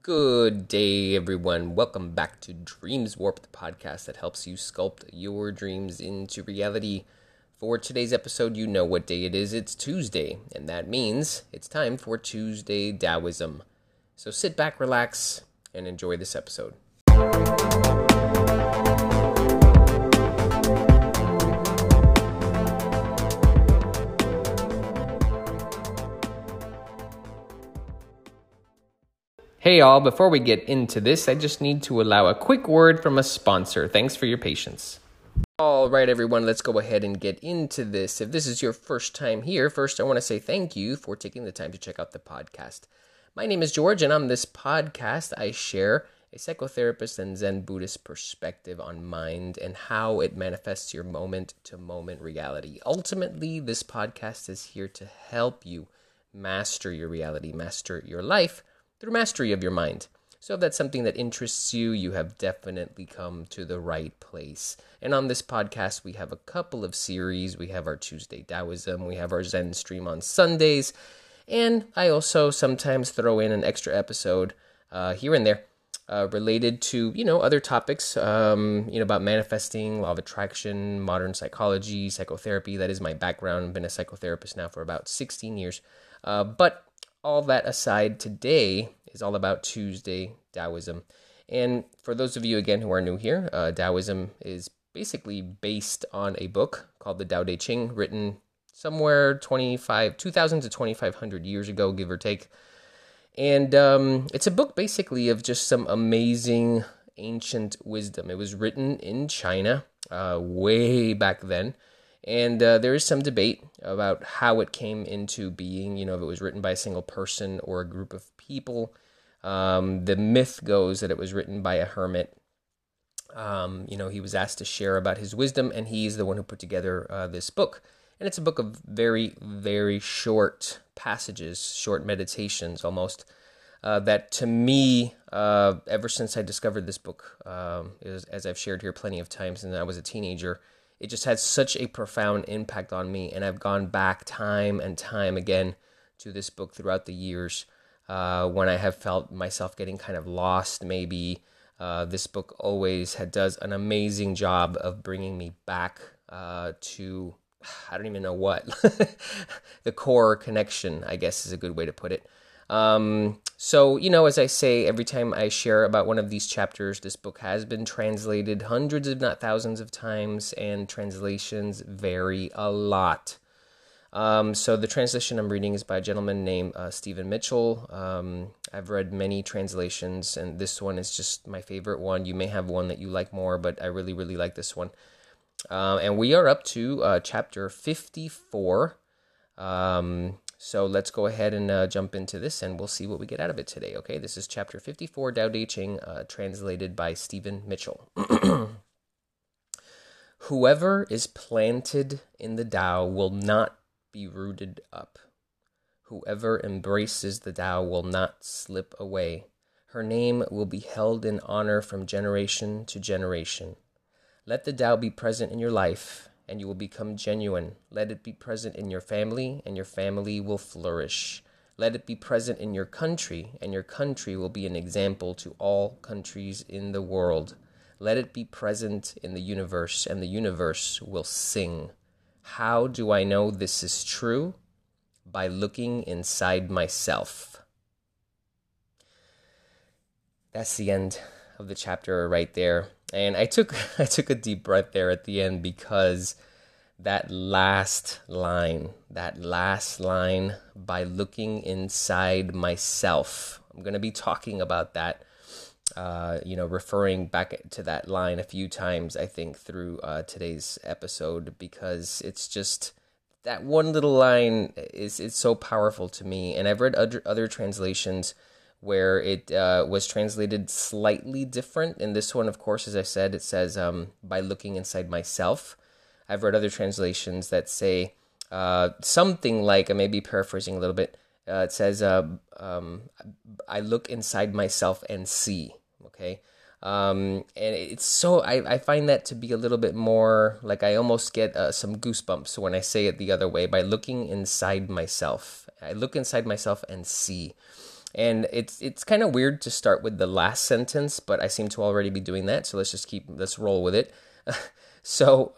Good day, everyone. Welcome back to Dreams Warp, the podcast that helps you sculpt your dreams into reality. For today's episode, you know what day it is. It's Tuesday, and that means it's time for Tuesday Taoism. So sit back, relax, and enjoy this episode. Hey all, before we get into this, I just need to allow a quick word from a sponsor. Thanks for your patience. All right, everyone, let's go ahead and get into this. If this is your first time here, first I want to say thank you for taking the time to check out the podcast. My name is George, and on this podcast, I share a psychotherapist and Zen Buddhist perspective on mind and how it manifests your moment-to-moment reality. Ultimately, this podcast is here to help you master your reality, master your life, through mastery of your mind. So if that's something that interests you, you have definitely come to the right place. And on this podcast, we have a couple of series. We have our Tuesday Taoism, we have our Zen stream on Sundays, and I also sometimes throw in an extra episode here and there related to, other topics, about manifesting, law of attraction, modern psychology, psychotherapy. That is my background. I've been a psychotherapist now for about 16 years. But all that aside, today is all about Tuesday Taoism. And for those of you, again, who are new here, Taoism is basically based on a book called the Tao Te Ching, written somewhere 2,000 to 2,500 years ago, give or take. And it's a book basically of just some amazing ancient wisdom. It was written in China way back then. And there is some debate about how it came into being, if it was written by a single person or a group of people. The myth goes that it was written by a hermit. He was asked to share about his wisdom, and he's the one who put together this book. And it's a book of very, very short passages, short meditations almost, that to me, ever since I discovered this book, as I've shared here plenty of times since I was a teenager, it just had such a profound impact on me, and I've gone back time and time again to this book throughout the years when I have felt myself getting kind of lost maybe. This book always does an amazing job of bringing me back to, I don't even know what, the core connection, I guess is a good way to put it. So, as I say, every time I share about one of these chapters, this book has been translated hundreds, if not thousands of times, and translations vary a lot. So the translation I'm reading is by a gentleman named Stephen Mitchell. I've read many translations, and this one is just my favorite one. You may have one that you like more, but I really, really like this one. And we are up to chapter 54. So let's go ahead and jump into this, and we'll see what we get out of it today, okay? This is chapter 54, Tao Te Ching, translated by Stephen Mitchell. Whoever is planted in the Tao will not be rooted up. Whoever embraces the Tao will not slip away. Her name will be held in honor from generation to generation. Let the Tao be present in your life, and you will become genuine. Let it be present in your family, and your family will flourish. Let it be present in your country, and your country will be an example to all countries in the world. Let it be present in the universe, and the universe will sing. How do I know this is true? By looking inside myself. That's the end of the chapter right there. And I took a deep breath there at the end because that last line, by looking inside myself, I'm going to be talking about that, referring back to that line a few times, I think, through today's episode, because it's just, that one little line is so powerful to me. And I've read other translations where it was translated slightly different. In this one, of course, as I said, it says, by looking inside myself. I've read other translations that say something like, I may be paraphrasing a little bit, it says, I look inside myself and see, okay? And it's so, I find that to be a little bit more, like I almost get some goosebumps when I say it the other way, by looking inside myself. I look inside myself and see. And it's kind of weird to start with the last sentence, but I seem to already be doing that. So let's roll with it. So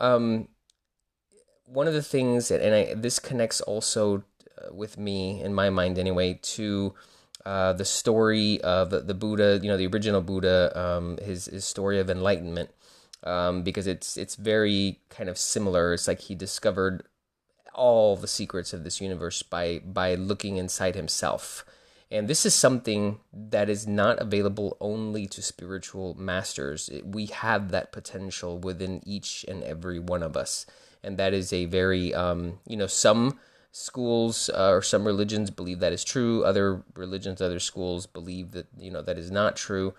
one of the things, this connects also with me, in my mind anyway, to the story of the Buddha, the original Buddha, his story of enlightenment, because it's very kind of similar. It's like he discovered all the secrets of this universe by looking inside himself. And this is something that is not available only to spiritual masters. We have that potential within each and every one of us. And that is a very, some schools or some religions believe that is true. Other religions, other schools believe that, that is not true.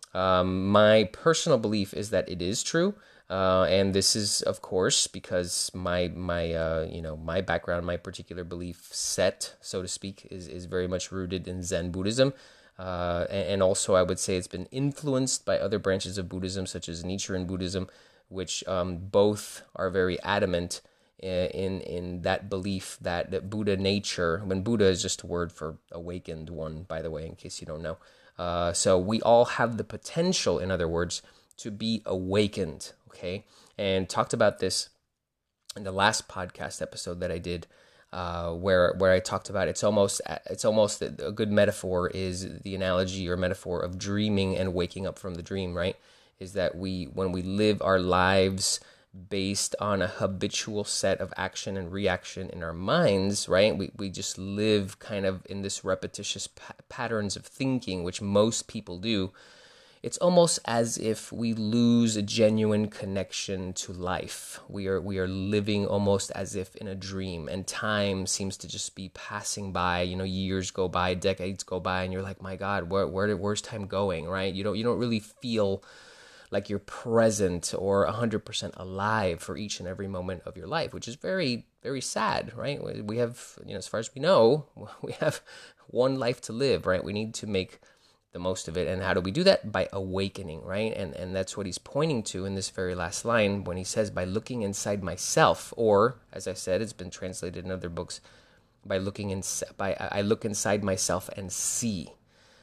My personal belief is that it is true. And this is, of course, because my background, my particular belief set, so to speak, is very much rooted in Zen Buddhism. And also, I would say it's been influenced by other branches of Buddhism, such as Nichiren Buddhism, which both are very adamant in that belief that Buddha nature, when Buddha is just a word for awakened one, by the way, in case you don't know. So we all have the potential, in other words, to be awakened, okay? And talked about this in the last podcast episode that I did, where I talked about it's almost a good metaphor is the analogy or metaphor of dreaming and waking up from the dream, right? Is that when we live our lives based on a habitual set of action and reaction in our minds, right? We just live kind of in this repetitious patterns of thinking, which most people do. It's almost as if we lose a genuine connection to life. We are living almost as if in a dream, and time seems to just be passing by. Years go by, decades go by, and you're like, my God, where's time going, right? You don't really feel like you're present or 100% alive for each and every moment of your life, which is very, very sad, right? We have, as far as we know, we have one life to live, right? We need to make the most of it. And how do we do that? By awakening, right? And that's what he's pointing to in this very last line when he says, by looking inside myself, or, as I said, it's been translated in other books, I look inside myself and see.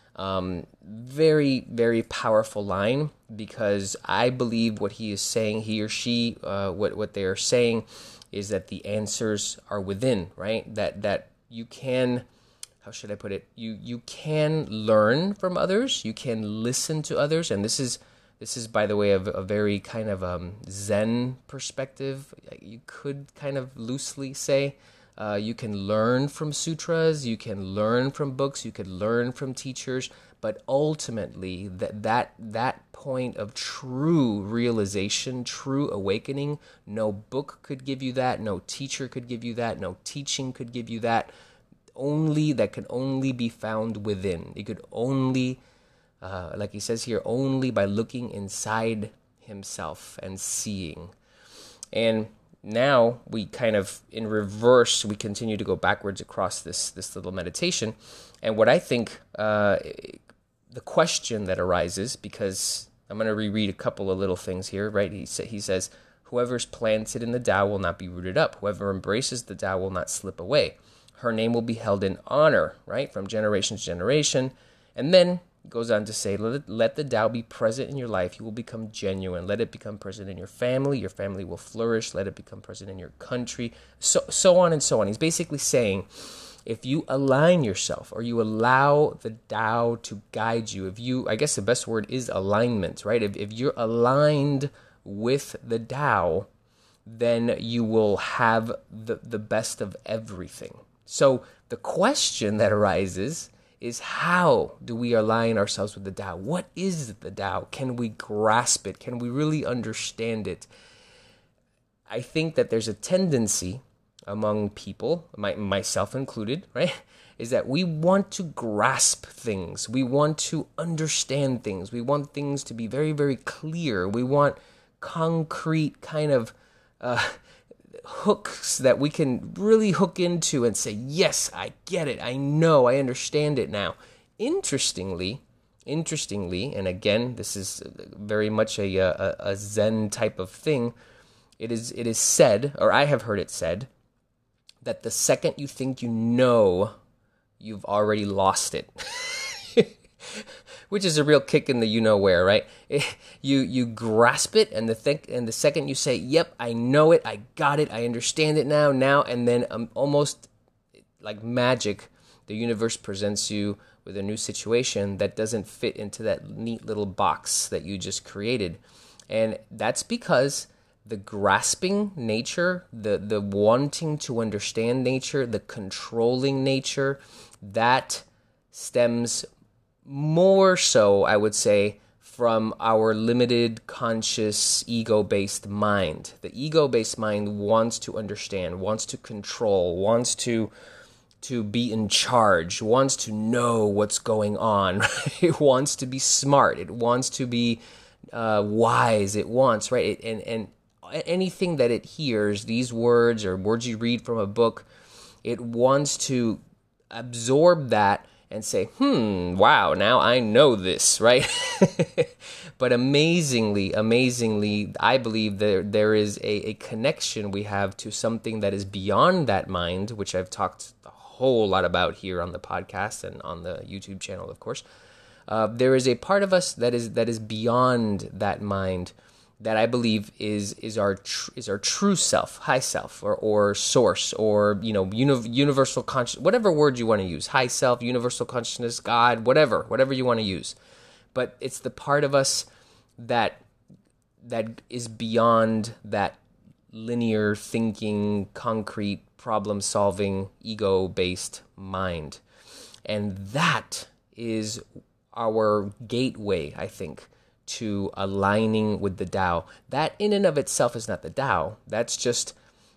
Very, very powerful line, because I believe what he is saying, he or she, what they are saying is that the answers are within, right? That you can, how should I put it? You can learn from others, you can listen to others, and this is by the way of a very kind of Zen perspective. You could kind of loosely say. You can learn from sutras, you can learn from books, you can learn from teachers, but ultimately that point of true realization, true awakening, no book could give you that, no teacher could give you that, no teaching could give you that. That could only be found within. It could only, like he says here, only by looking inside himself and seeing. And now we kind of, in reverse, we continue to go backwards across this little meditation. And what I think, the question that arises, because I'm going to reread a couple of little things here, right? He says, whoever's planted in the Tao will not be rooted up. Whoever embraces the Tao will not slip away. Her name will be held in honor, right? From generation to generation. And then goes on to say, let the Tao be present in your life. You will become genuine. Let it become present in your family. Your family will flourish. Let it become present in your country. So on and so on. He's basically saying, if you align yourself or you allow the Tao to guide you, I guess the best word is alignment, right? If you're aligned with the Tao, then you will have the best of everything. So the question that arises is, how do we align ourselves with the Tao? What is the Tao? Can we grasp it? Can we really understand it? I think that there's a tendency among people, myself included, right, is that we want to grasp things. We want to understand things. We want things to be very, very clear. We want concrete kind of hooks that we can really hook into and say, yes, I get it, I know, I understand it now. Interestingly, and again, this is very much a Zen type of thing, it is said, or I have heard it said, that the second you think you know, you've already lost it. which is a real kick in the you-know-where, right? You grasp it, and the second you say, yep, I know it, I got it, I understand it now, and then almost like magic, the universe presents you with a new situation that doesn't fit into that neat little box that you just created. And that's because the grasping nature, the wanting to understand nature, the controlling nature, that stems more so, I would say, from our limited, conscious, ego-based mind. The ego-based mind wants to understand, wants to control, wants to be in charge, wants to know what's going on. Right? It wants to be smart. It wants to be wise. It wants, right? And anything that it hears, these words or words you read from a book, it wants to absorb that and say, wow, now I know this, right? But amazingly, I believe there is a connection we have to something that is beyond that mind, which I've talked a whole lot about here on the podcast and on the YouTube channel, of course. There is a part of us that is beyond that mind, that I believe is our true self, high self, or source, or universal consciousness, whatever word you want to use, high self, universal consciousness, God, whatever you want to use. But it's the part of us that is beyond that linear thinking, concrete, problem-solving, ego-based mind, and that is our gateway, I think, to aligning with the Tao. That in and of itself is not the Tao. That's just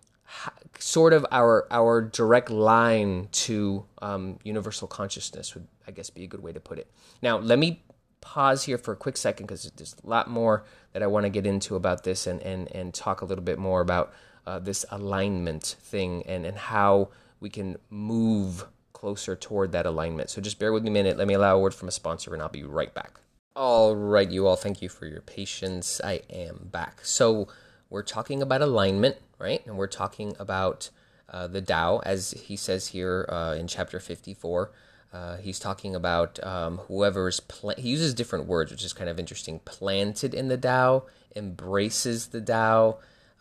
sort of our direct line to universal consciousness, would, I guess, be a good way to put it. Now, let me pause here for a quick second, because there's a lot more that I want to get into about this, and talk a little bit more about this alignment thing, and how we can move closer toward that alignment. So just bear with me a minute. Let me allow a word from a sponsor, and I'll be right back. All right, you all, thank you for your patience. I am back. So we're talking about alignment, right? And we're talking about the Tao, as he says here in chapter 54. He's talking about whoever's he uses different words, which is kind of interesting. Planted in the Tao, embraces the Tao.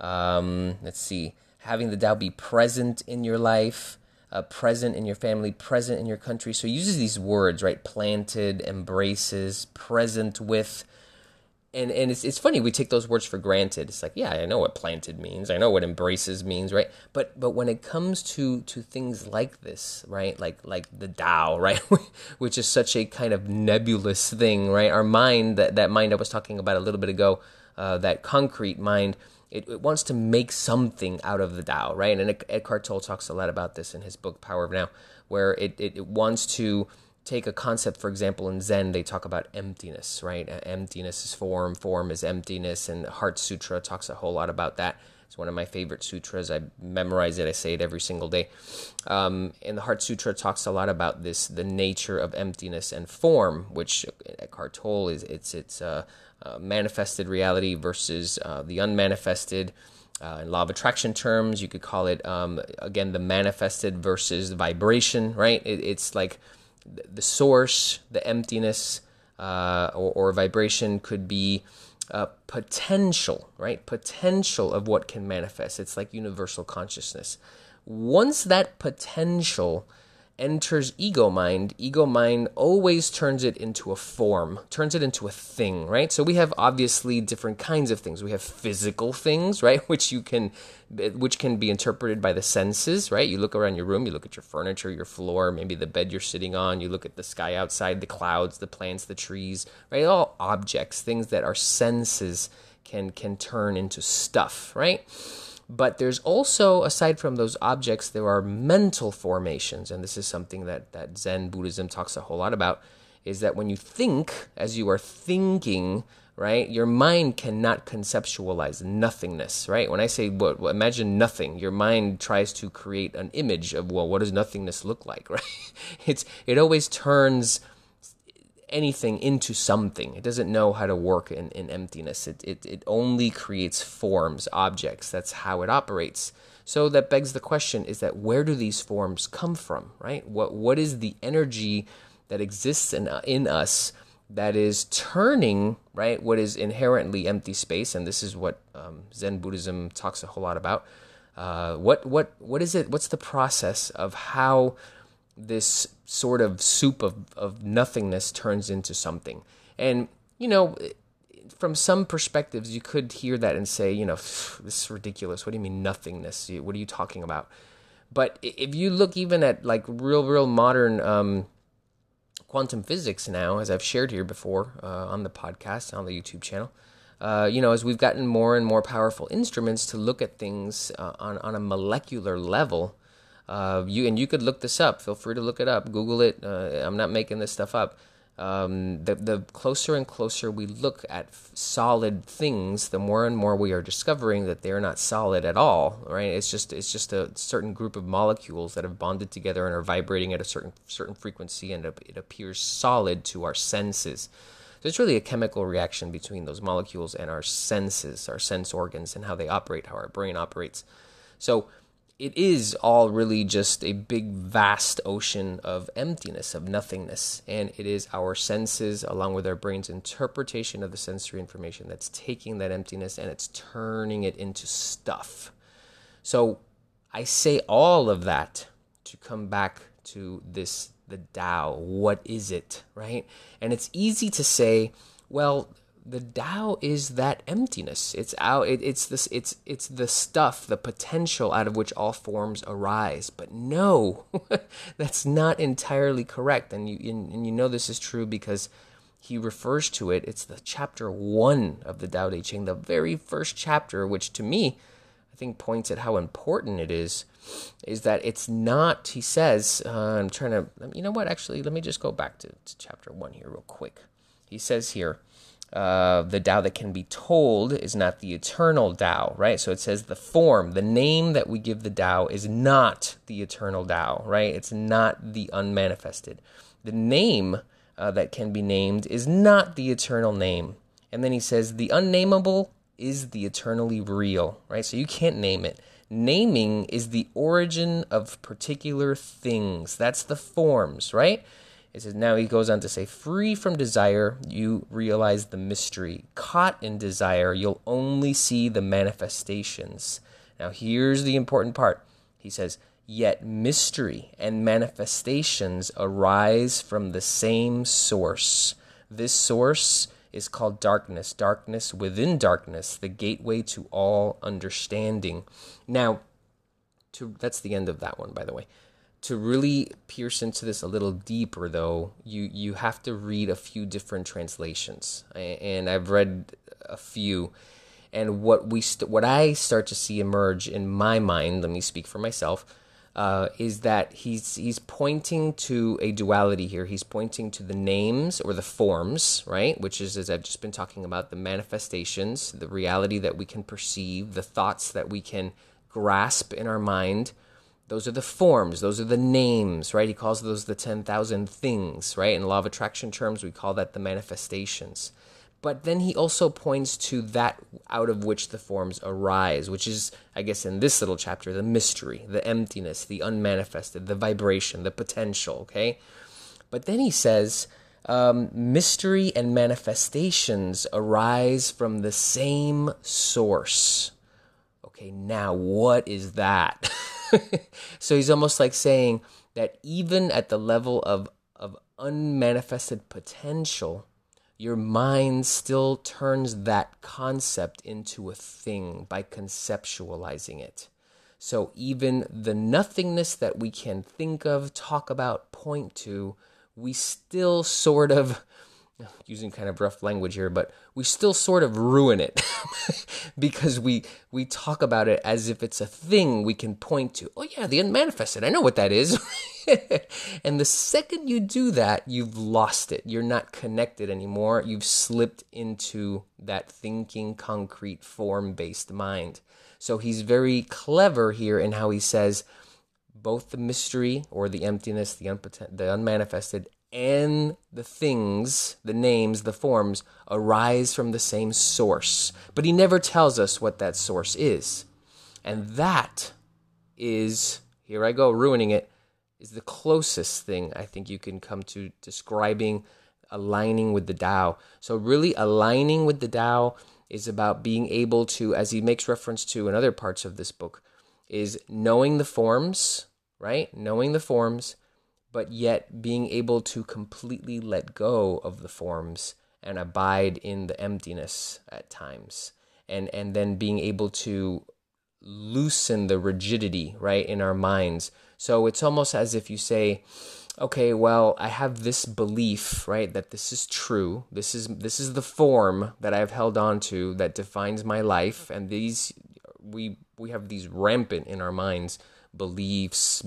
Let's see, having the Tao be present in your life, present in your family, present in your country. So he uses these words, right? Planted, embraces, present with. And it's funny, we take those words for granted. It's like, yeah, I know what planted means. I know what embraces means, right? But when it comes to things like this, right? Like the Tao, right? Which is such a kind of nebulous thing, right? Our mind, that mind I was talking about a little bit ago, that concrete mind, it wants to make something out of the Tao, right? And Eckhart Tolle talks a lot about this in his book, Power of Now, where it wants to take a concept. For example, in Zen, they talk about emptiness, right? Emptiness is form, form is emptiness, and Heart Sutra talks a whole lot about that. It's one of my favorite sutras. I memorize it. I say it every single day. And the Heart Sutra talks a lot about this, the nature of emptiness and form, which Eckhart Tolle it's manifested reality versus the unmanifested. In law of attraction terms, you could call it, again, the manifested versus vibration, right? It's like the source, the emptiness, or vibration could be potential, right? Potential of what can manifest. It's like universal consciousness. Once that potential enters ego mind always turns it into a form, turns it into a thing, right? So we have obviously different kinds of things. We have physical things, right, which can be interpreted by the senses, right? You look around your room, you look at your furniture, your floor, maybe the bed you're sitting on, you look at the sky outside, the clouds, the plants, the trees, right? All objects, things that our senses can turn into stuff, right? But there's also, aside from those objects, there are mental formations, and this is something that Zen Buddhism talks a whole lot about, is that when you think, as you are thinking, right, your mind cannot conceptualize nothingness, right? When I say, imagine nothing, your mind tries to create an image of, what does nothingness look like, right? It always turns anything into something. It doesn't know how to work in emptiness. It only creates forms, objects. That's how it operates. So that begs the question, is that where do these forms come from, right? What is the energy that exists in us that is turning, right, what is inherently empty space, and this is what Zen Buddhism talks a whole lot about. What is it? What's the process of how this sort of soup of nothingness turns into something? And, from some perspectives, you could hear that and say, this is ridiculous. What do you mean nothingness? What are you talking about? But if you look even at like real modern quantum physics now, as I've shared here before on the podcast, on the YouTube channel, as we've gotten more and more powerful instruments to look at things on a molecular level, you could look this up. Feel free to look it up. Google it. I'm not making this stuff up. The closer and closer we look at solid things, the more and more we are discovering that they're not solid at all, right? It's just a certain group of molecules that have bonded together and are vibrating at a certain frequency, and it appears solid to our senses. So it's really a chemical reaction between those molecules and our senses, our sense organs, and how they operate, how our brain operates. So it is all really just a big, vast ocean of emptiness, of nothingness. And it is our senses, along with our brain's interpretation of the sensory information, that's taking that emptiness and it's turning it into stuff. So I say all of that to come back to this, the Tao. What is it, right? And it's easy to say, well, the Tao is that emptiness. It's the stuff, the potential out of which all forms arise. But no, that's not entirely correct. And you know this is true because he refers to it. It's the chapter 1 of the Tao Te Ching, the very first chapter, which to me, I think points at how important it is that it's not, he says, I'm trying to, actually, let me just go back to chapter 1 here real quick. He says here, the Tao that can be told is not the eternal Tao, right? So it says the form, the name that we give the Tao is not the eternal Tao, right? It's not the unmanifested. The name that can be named is not the eternal name. And then he says the unnameable is the eternally real, right? So you can't name it. Naming is the origin of particular things. That's the forms, right? It says, now he goes on to say, free from desire, you realize the mystery. Caught in desire, you'll only see the manifestations. Now here's the important part. He says, yet mystery and manifestations arise from the same source. This source is called darkness. Darkness within darkness, the gateway to all understanding. Now, that's the end of that one, by the way. To really pierce into this a little deeper, though, you have to read a few different translations, and I've read a few. And what I start to see emerge in my mind, let me speak for myself, is that he's pointing to a duality here. He's pointing to the names or the forms, right? Which is, as I've just been talking about, the manifestations, the reality that we can perceive, the thoughts that we can grasp in our mind. Those are the forms. Those are the names, right? He calls those the 10,000 things, right? In law of attraction terms, we call that the manifestations. But then he also points to that out of which the forms arise, which is, I guess, in this little chapter, the mystery, the emptiness, the unmanifested, the vibration, the potential, okay? But then he says, mystery and manifestations arise from the same source. Okay, now what is that? So he's almost like saying that even at the level of unmanifested potential, your mind still turns that concept into a thing by conceptualizing it. So even the nothingness that we can think of, talk about, point to, we still sort of, using kind of rough language here, but we still sort of ruin it because we talk about it as if it's a thing we can point to. Oh yeah, the unmanifested, I know what that is. And the second you do that, you've lost it. You're not connected anymore. You've slipped into that thinking, concrete, form-based mind. So he's very clever here in how he says both the mystery or the emptiness, the unmanifested, and the things, the names, the forms, arise from the same source. But he never tells us what that source is. And that is, here I go ruining it, is the closest thing I think you can come to describing aligning with the Tao. So really aligning with the Tao is about being able to, as he makes reference to in other parts of this book, is knowing the forms, right? Knowing the forms, but yet being able to completely let go of the forms and abide in the emptiness at times. And then being able to loosen the rigidity, right, in our minds. So it's almost as if you say, okay, well, I have this belief, right, that this is true. This is the form that I've held on to that defines my life, and these we have these rampant in our minds beliefs,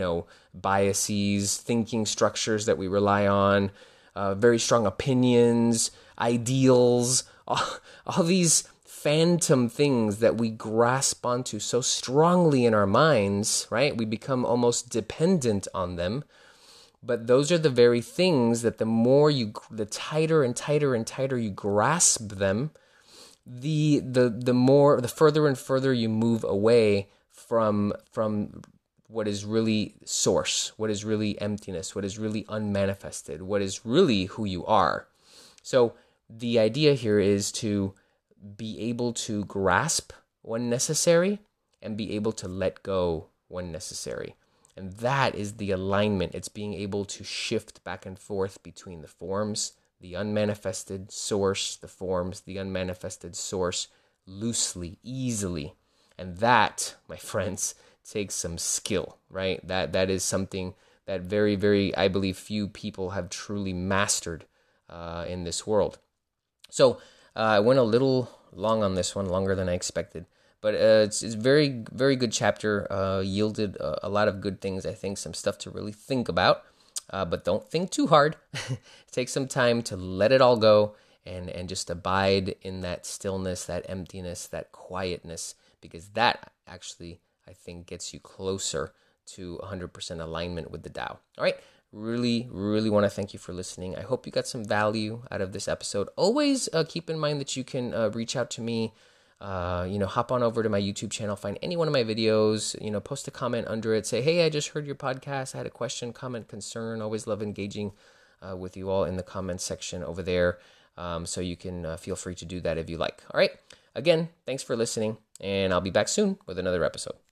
biases, thinking structures that we rely on, very strong opinions, ideals, all these phantom things that we grasp onto so strongly in our minds, right? We become almost dependent on them. But those are the very things that the tighter and tighter and tighter you grasp them, the further and further you move away from what is really source, what is really emptiness, what is really unmanifested, what is really who you are. So the idea here is to be able to grasp when necessary and be able to let go when necessary. And that is the alignment. It's being able to shift back and forth between the forms, the unmanifested source, the forms, the unmanifested source, loosely, easily. And that, my friends, takes some skill, right? That is something that very, very, I believe, few people have truly mastered in this world. So I went a little long on this one, longer than I expected. But it's very, very good chapter, yielded a lot of good things, I think, some stuff to really think about. But don't think too hard. Take some time to let it all go and just abide in that stillness, that emptiness, that quietness, because that actually, I think, gets you closer to 100% alignment with the Tao. All right? Really, really want to thank you for listening. I hope you got some value out of this episode. Always keep in mind that you can reach out to me. Hop on over to my YouTube channel, find any one of my videos, post a comment under it, say, hey, I just heard your podcast, I had a question, comment, concern. Always love engaging with you all in the comments section over there. So you can feel free to do that if you like. All right. Again, thanks for listening, and I'll be back soon with another episode.